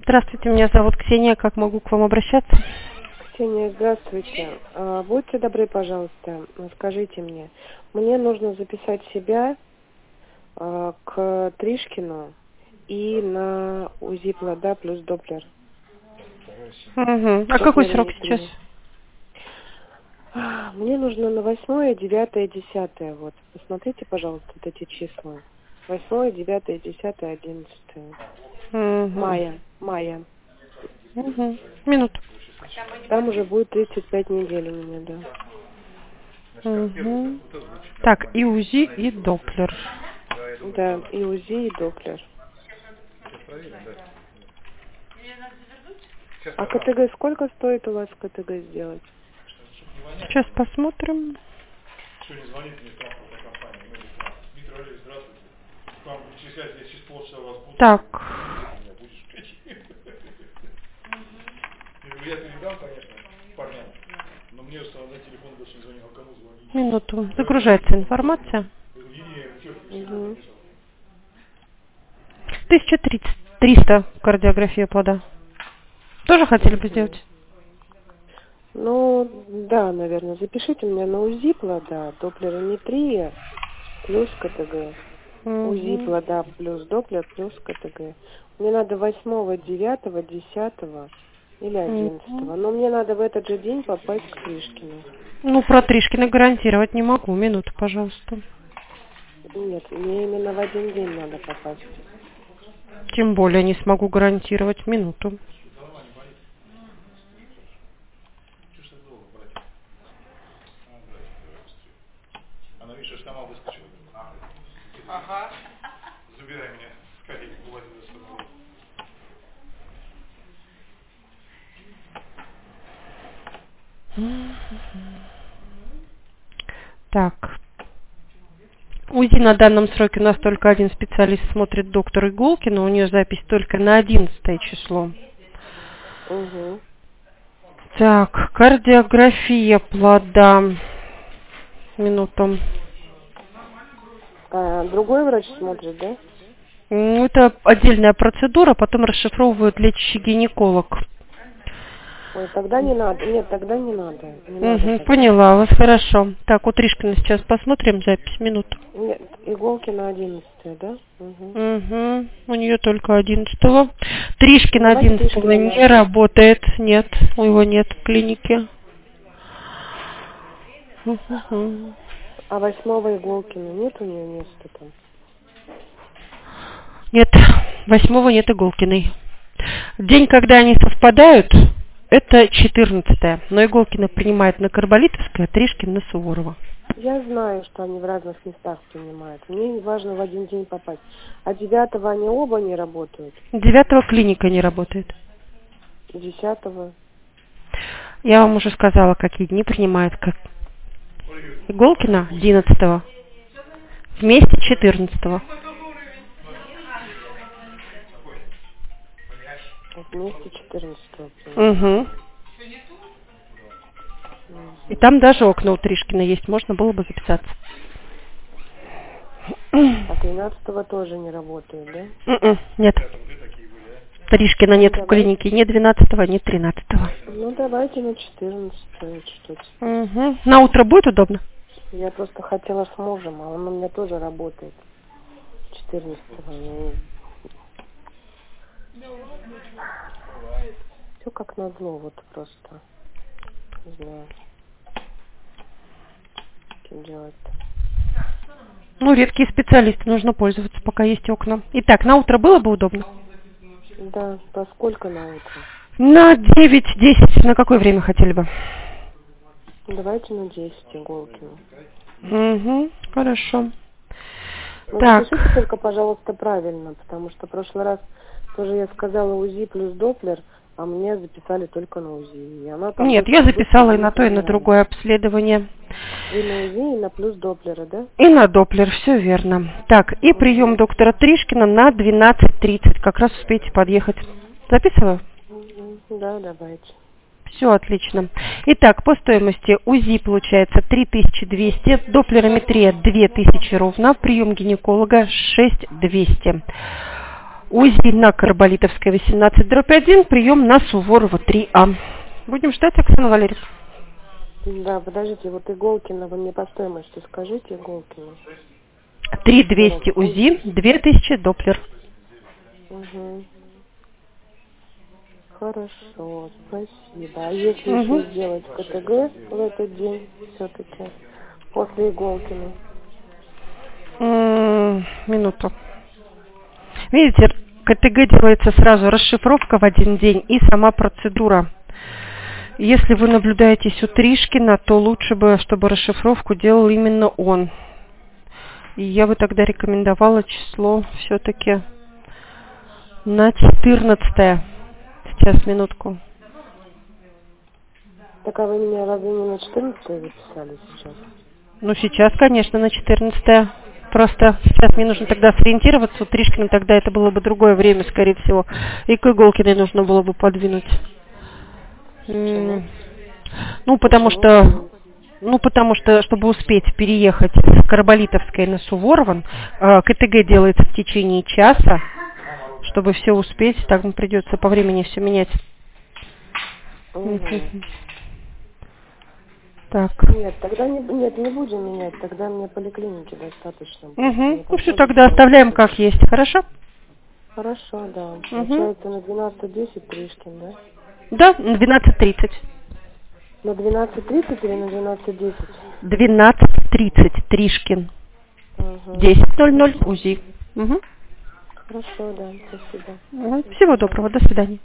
Здравствуйте, меня зовут Ксения. Как могу к вам обращаться? Ксения, здравствуйте. Будьте добры, пожалуйста, скажите мне нужно записать себя к Тришкину и на УЗИ плода плюс Доплер. Угу. А какой срок сейчас? Мне нужно на 8, 9, 10. Вот. Посмотрите, пожалуйста, вот эти числа. 8, 9, 10, 11. Угу. Мая. Угу. Минуту. Там уже будет 35 недель у меня, да. Угу. Так, и УЗИ, и Доплер. Да, и УЗИ, и Доплер. А КТГ сколько стоит у вас КТГ сделать? Сейчас посмотрим. Сегодня звонит мне транспортная компания. Дмитрий Валерьевич, здравствуйте. К вам перечислять, я через полчаса вас буду. Так. Я передал, конечно, парням, но мне на телефон больше не звонил. А кому звонить? Минуту. Загружается информация. 1300 кардиография плода. Тоже хотели бы сделать? Ну, да, наверное. Запишите меня на УЗИ плода, доплерометрия плюс КТГ. УЗИ плода плюс Доплер плюс КТГ. Мне надо 8, 9, 10 или 11. Но мне надо в этот же день попасть к Тришкину. Ну, про Тришкина гарантировать не могу. Минуту, пожалуйста. Нет, мне именно в один день надо попасть. Тем более не смогу гарантировать. Минуту. Она, видишь, аж сама выскочила. Ага. Забирай меня, скорее, увози за собой. Так. УЗИ на данном сроке у нас только один специалист смотрит, доктор Иголкина. У нее запись только на 11 число. Угу. Так, кардиография плода. Минуту. Другой врач смотрит, да? Это отдельная процедура, потом расшифровывают лечащий гинеколог. Ой, тогда не надо. Нет, тогда не надо. Поняла вас, хорошо. Так, у Тришкина сейчас посмотрим запись, минуту. Нет, иголки на 11, да? Угу. У нее только 11-го. Тришкин 11-го не работает. Нет, у него нет в клинике. А 8 Иголкина нет у нее места там? Нет, 8-го нет Иголкиной. День, когда они совпадают, это 14-е. Но Иголкина принимает на Карболитовской, а Тришкин на Суворова. Я знаю, что они в разных местах принимают. Мне важно в один день попасть. А 9-го они оба не работают? 9-го клиника не работает. 10-го? Я вам уже сказала, какие дни принимает. Иголкина 11-го. Вместе 14-го. Вместе 14-го. Угу. И там даже окна у Тришкина есть. Можно было бы записаться. А 13-го тоже не работает, да? Нет. Тришкина нет в клинике. Ни 12-го, ни 13-го. Ну, давайте на 14-го что-то. Угу. На утро будет удобно? Я просто хотела с мужем, а он у меня тоже работает. 14-го. Все как назло, вот просто. Не знаю. Что делать-то? Ну, редкие специалисты, нужно пользоваться, пока есть окна. Итак, на утро было бы удобно? Да, по сколько на утро? На 9-10. На какое время хотели бы? Давайте на 10 Иголкину. Угу, хорошо. Ну, так. Запишите только, пожалуйста, правильно, потому что в прошлый раз тоже я сказала УЗИ плюс Доплер, а мне записали только на УЗИ. И она там Нет, я записала и на то, и на другое обследование. И на УЗИ, и на плюс Доплера, да? И на Доплер, все верно. Так, и прием доктора Тришкина на 12:30. Как раз успеете подъехать. Записываю? Да, давайте. Все отлично. Итак, по стоимости УЗИ получается 3200, доплерометрия 2000 ровно, прием гинеколога 6200. УЗИ на Карболитовская 18/1, прием на Суворова 3А. Будем ждать, Оксана Валерьевна. Да, подождите, вот Иголкина, вы мне по стоимости скажите Иголкина. 3200 УЗИ, 2000 Доплер. Угу. Хорошо, спасибо. А если еще сделать КТГ в этот день все-таки, после Иголкина? Минуту. Видите, КТГ делается сразу расшифровка в один день и сама процедура. Если вы наблюдаетесь у Тришкина, то лучше бы, чтобы расшифровку делал именно он. И я бы тогда рекомендовала число все-таки на 14. Сейчас, минутку. Так, а вы меня разве не на 14 записали сейчас? Ну, сейчас, конечно, на 14. Просто сейчас мне нужно тогда сориентироваться. У Тришкина тогда это было бы другое время, скорее всего. И к Иголкиной нужно было бы подвинуть. Ну, потому что, чтобы успеть переехать с Карболитовской на Суворова, КТГ делается в течение часа. Чтобы все успеть, так придется по времени все менять. Так. Нет, тогда не будем менять, тогда мне поликлиники достаточно. Ну все, тогда оставляем как есть, хорошо? Хорошо, да. Получается на 12:10 Тришкин, да? Да, на 12:30. На 12:30 или на 12:10? 12:30 Тришкин. 10:00 УЗИ. Хорошо, да, спасибо. Всего доброго, до свидания.